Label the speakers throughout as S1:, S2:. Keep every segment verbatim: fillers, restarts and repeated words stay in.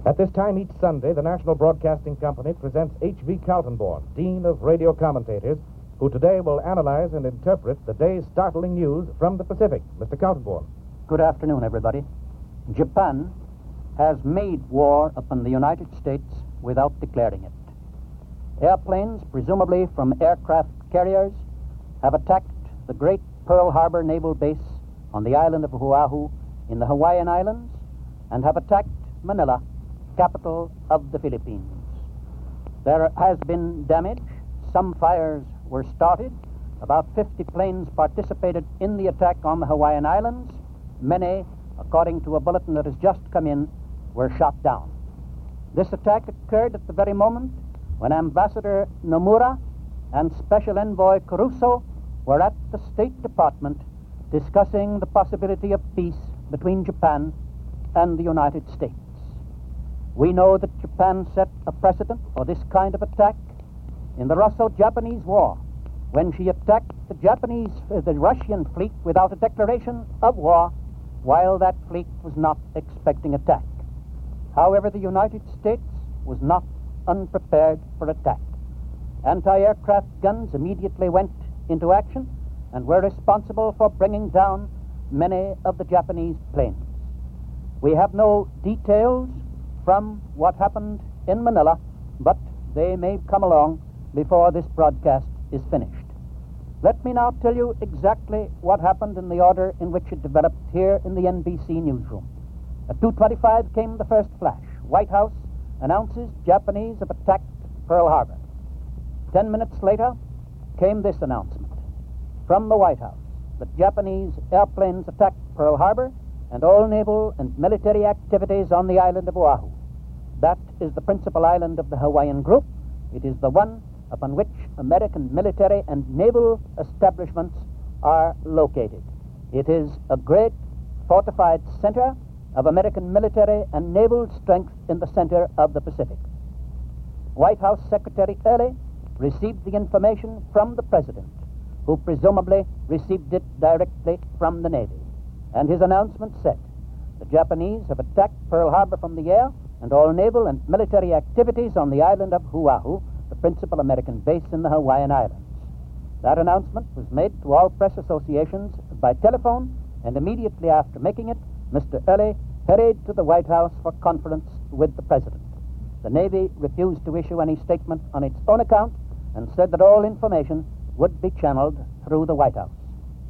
S1: At this time each Sunday, the National Broadcasting Company presents H V Kaltenborn, Dean of Radio Commentators, who today will analyze and interpret the day's startling news from the Pacific. Mister Kaltenborn.
S2: Good afternoon, everybody. Japan has made war upon the United States without declaring it. Airplanes, presumably from aircraft carriers, have attacked the great Pearl Harbor Naval Base on the island of Oahu in the Hawaiian Islands and have attacked Manila, capital of the Philippines. There has been damage. Some fires were started. About fifty planes participated in the attack on the Hawaiian Islands. Many, according to a bulletin that has just come in, were shot down. This attack occurred at the very moment when Ambassador Nomura and Special Envoy Caruso were at the State Department discussing the possibility of peace between Japan and the United States. We know that Japan set a precedent for this kind of attack in the Russo-Japanese War, when she attacked the Japanese, uh, the Russian fleet without a declaration of war, while that fleet was not expecting attack. However, the United States was not unprepared for attack. Anti-aircraft guns immediately went into action and were responsible for bringing down many of the Japanese planes. We have no details from what happened in Manila, but they may come along before this broadcast is finished. Let me now tell you exactly what happened in the order in which it developed here in the N B C newsroom. At two twenty-five came the first flash. White House announces Japanese have attacked Pearl Harbor. Ten minutes later came this announcement from the White House that Japanese airplanes attacked Pearl Harbor and all naval and military activities on the island of Oahu. That is the principal island of the Hawaiian group. It is the one upon which American military and naval establishments are located. It is a great fortified center of American military and naval strength in the center of the Pacific. White House Secretary Early received the information from the President, who presumably received it directly from the Navy. And his announcement said, the Japanese have attacked Pearl Harbor from the air and all naval and military activities on the island of Oahu, the principal American base in the Hawaiian Islands. That announcement was made to all press associations by telephone, and immediately after making it, Mister Early hurried to the White House for conference with the President. The Navy refused to issue any statement on its own account and said that all information would be channeled through the White House.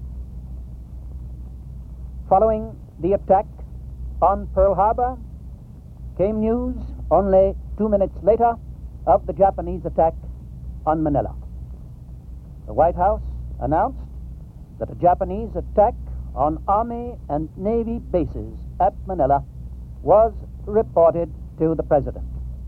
S2: Following the attack on Pearl Harbor came news only two minutes later of the Japanese attack on Manila. The White House announced that a Japanese attack on Army and Navy bases at Manila was reported to the President.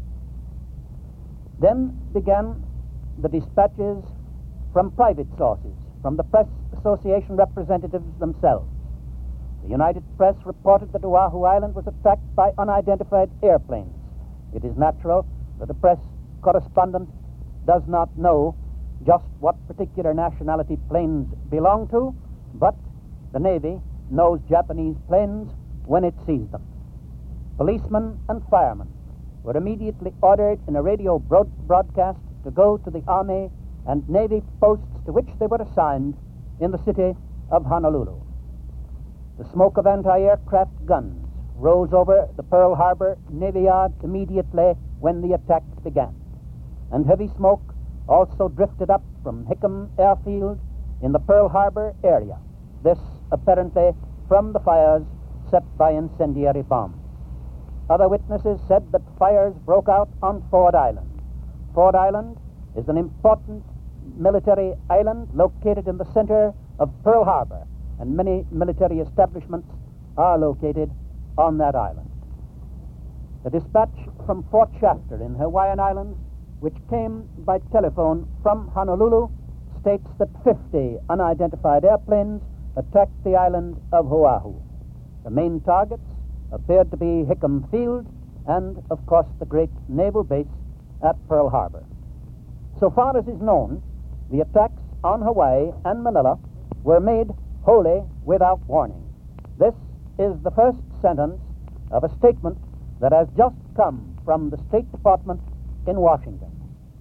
S2: Then began the dispatches from private sources, from the Press Association representatives themselves. The United Press reported that Oahu Island was attacked by unidentified airplanes. It is natural that a press correspondent does not know just what particular nationality planes belong to, but the Navy knows Japanese planes when it sees them. Policemen and firemen were immediately ordered in a radio broad- broadcast to go to the Army and Navy posts to which they were assigned in the city of Honolulu. The smoke of anti-aircraft guns rose over the Pearl Harbor Navy Yard immediately when the attack began, and heavy smoke also drifted up from Hickam Airfield in the Pearl Harbor area, this apparently from the fires set by incendiary bombs. Other witnesses said that fires broke out on Ford Island. Ford Island is an important military island located in the center of Pearl Harbor, and many military establishments are located on that island. The dispatch from Fort Shafter in Hawaiian Islands, which came by telephone from Honolulu, states that fifty unidentified airplanes attacked the island of Oahu. The main targets appeared to be Hickam Field and, of course, the great naval base at Pearl Harbor. So far as is known, the attacks on Hawaii and Manila were made wholly without warning. This is the first sentence of a statement that has just come from the State Department in Washington.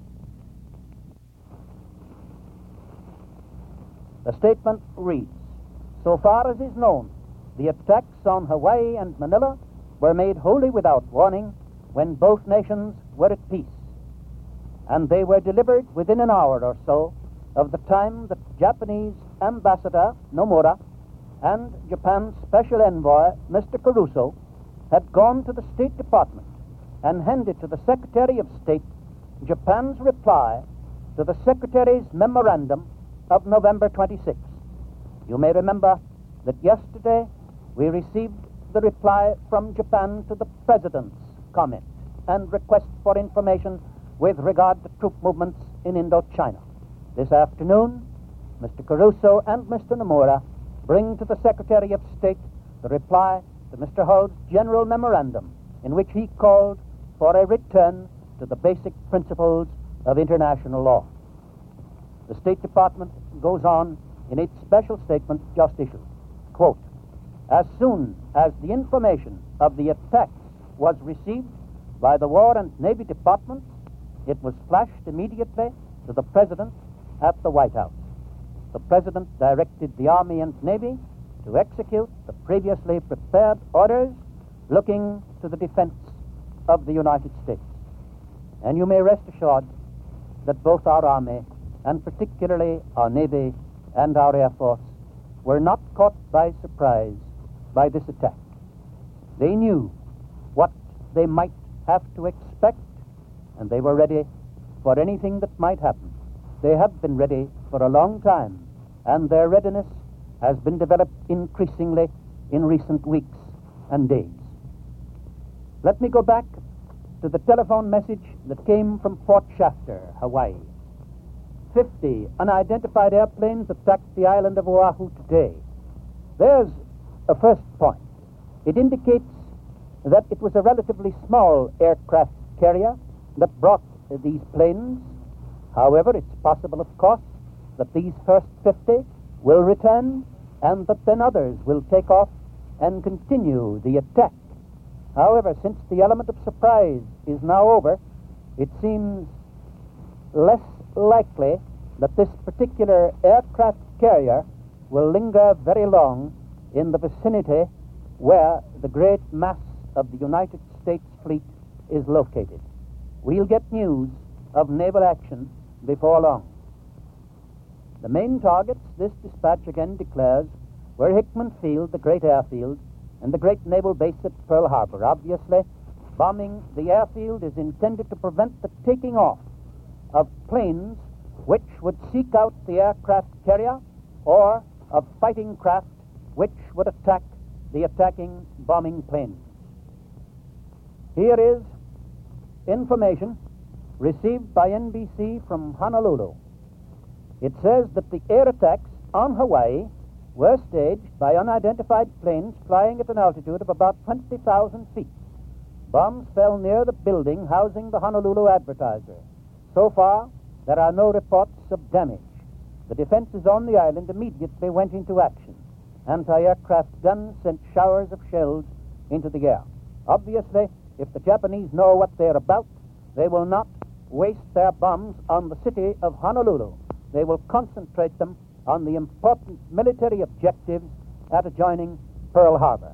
S2: The statement reads, "So far as is known, the attacks on Hawaii and Manila were made wholly without warning when both nations were at peace, and they were delivered within an hour or so of the time that Japanese Ambassador Nomura and Japan's Special Envoy, Mister Caruso, had gone to the State Department and handed to the Secretary of State Japan's reply to the Secretary's memorandum of November twenty-sixth. You may remember that yesterday we received the reply from Japan to the President's comment and request for information with regard to troop movements in Indochina. This afternoon, Mister Caruso and Mister Nomura bring to the Secretary of State the reply to Mister Hull's general memorandum in which he called for a return to the basic principles of international law. The State Department goes on in its special statement just issued, quote, "As soon as the information of the attacks was received by the War and Navy Departments, it was flashed immediately to the President at the White House. The President directed the Army and Navy to execute the previously prepared orders looking to the defense of the United States. And you may rest assured that both our Army, and particularly our Navy and our Air Force, were not caught by surprise by this attack. They knew what they might have to expect, and they were ready for anything that might happen. They have been ready for a long time, and their readiness has been developed increasingly in recent weeks and days." Let me go back to the telephone message that came from Port Shafter, Hawaii. Fifty unidentified airplanes attacked the island of Oahu today. There's a first point. It indicates that it was a relatively small aircraft carrier that brought these planes. However, it's possible, of course, that these first fifty will return and that then others will take off and continue the attack. However, since the element of surprise is now over, it seems less likely that this particular aircraft carrier will linger very long in the vicinity where the great mass of the United States fleet is located. We'll get news of naval action before long. The main targets, this dispatch again declares, were Hickman Field, the great airfield, and the great naval base at Pearl Harbor. Obviously, bombing the airfield is intended to prevent the taking off of planes which would seek out the aircraft carrier, or of fighting craft which would attack the attacking bombing planes. Here is information received by N B C from Honolulu. It says that the air attacks on Hawaii were staged by unidentified planes flying at an altitude of about twenty thousand feet. Bombs fell near the building housing the Honolulu Advertiser. So far, there are no reports of damage. The defenses on the island immediately went into action. Anti-aircraft guns sent showers of shells into the air. Obviously, if the Japanese know what they're about, they will not waste their bombs on the city of Honolulu. They will concentrate them on the important military objectives at adjoining Pearl Harbor.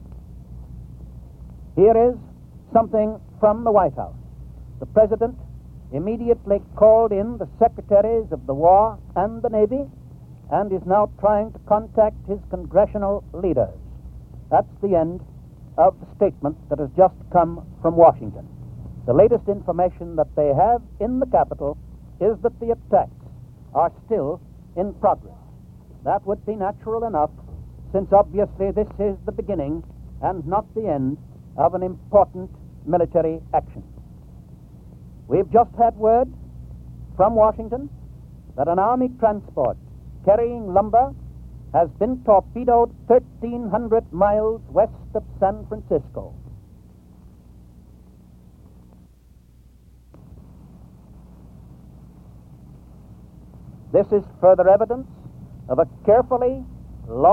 S2: Here is something from the White House. The President immediately called in the Secretaries of the War and the Navy and is now trying to contact his congressional leaders. That's the end of the statement that has just come from Washington. The latest information that they have in the capital is that the attacks are still in progress. That would be natural enough, since obviously this is the beginning and not the end of an important military action. We've just had word from Washington that an Army transport carrying lumber has been torpedoed thirteen hundred miles west of San Francisco. This is further evidence of a carefully,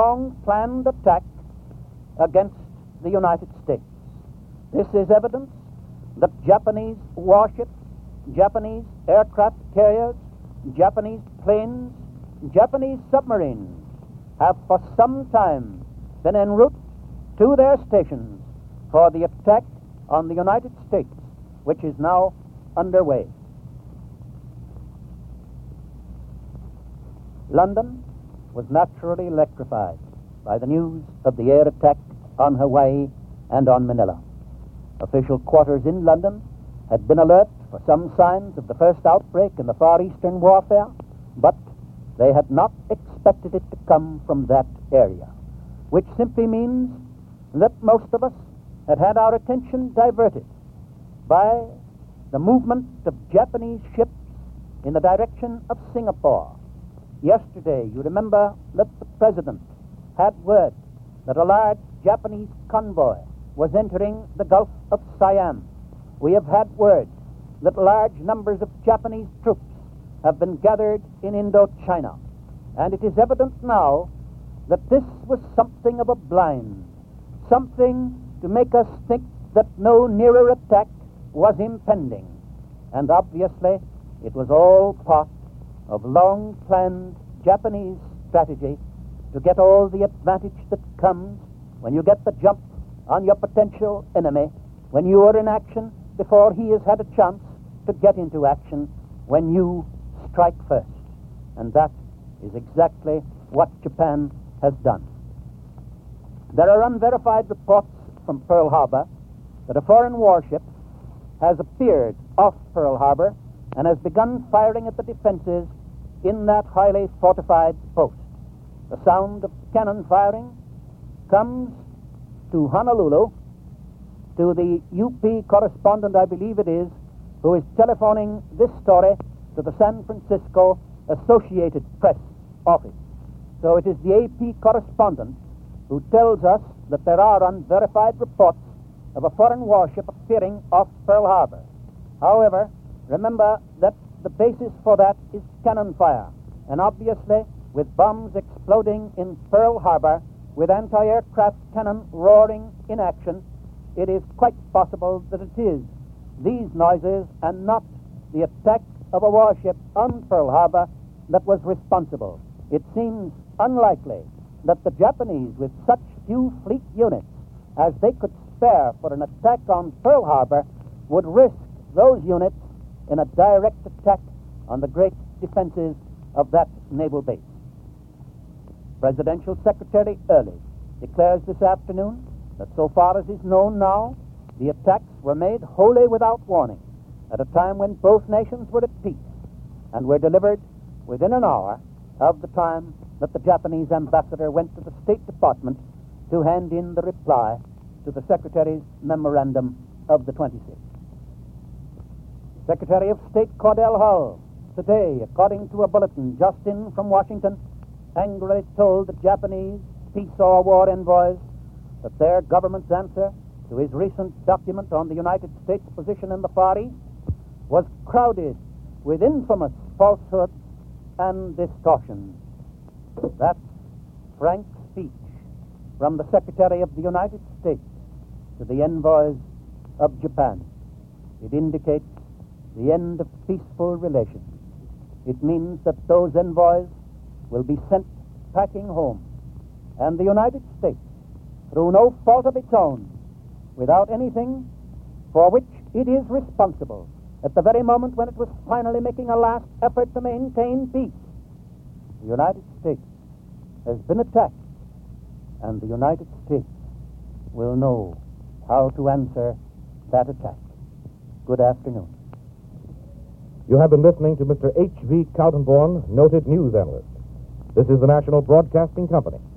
S2: long-planned attack against the United States. This is evidence that Japanese warships, Japanese aircraft carriers, Japanese planes, Japanese submarines have for some time been en route to their stations for the attack on the United States, which is now underway. London was naturally electrified by the news of the air attack on Hawaii and on Manila. Official quarters in London had been alert for some signs of the first outbreak in the Far Eastern warfare, but they had not expected it to come from that area, which simply means that most of us had had our attention diverted by the movement of Japanese ships in the direction of Singapore. Yesterday, you remember that the President had word that a large Japanese convoy was entering the Gulf of Siam. We have had word that large numbers of Japanese troops have been gathered in Indochina. And it is evident now that this was something of a blind, something to make us think that no nearer attack was impending. And obviously, it was all part of long-planned Japanese strategy to get all the advantage that comes when you get the jump on your potential enemy, when you are in action before he has had a chance to get into action, when you strike first. And that is exactly what Japan has done. There are unverified reports from Pearl Harbor that a foreign warship has appeared off Pearl Harbor and has begun firing at the defenses in that highly fortified post. The sound of cannon firing comes to Honolulu, to the U P correspondent, I believe it is, who is telephoning this story to the San Francisco Associated Press office. So it is the A P correspondent who tells us that there are unverified reports of a foreign warship appearing off Pearl Harbor. However, remember that the basis for that is cannon fire. And obviously, with bombs exploding in Pearl Harbor, with anti-aircraft cannon roaring in action, it is quite possible that it is these noises and not the attack of a warship on Pearl Harbor that was responsible. It seems unlikely that the Japanese, with such few fleet units as they could spare for an attack on Pearl Harbor, would risk those units in a direct attack on the great defenses of that naval base. Presidential Secretary Early declares this afternoon that so far as is known now, the attacks were made wholly without warning at a time when both nations were at peace and were delivered within an hour of the time that the Japanese ambassador went to the State Department to hand in the reply to the Secretary's memorandum of the twenty-sixth. Secretary of State Cordell Hull today, according to a bulletin just in from Washington, angrily told the Japanese peace or war envoys that their government's answer to his recent document on the United States position in the Far East was crowded with infamous falsehoods and distortions. That's frank speech from the Secretary of the United States to the envoys of Japan. It indicates the end of peaceful relations. It means that those envoys will be sent packing home, and the United States, through no fault of its own, without anything for which it is responsible, at the very moment when it was finally making a last effort to maintain peace, the United States has been attacked, and the United States will know how to answer that attack. Good afternoon.
S1: You have been listening to Mister H V Kaltenborn, noted news analyst. This is the National Broadcasting Company.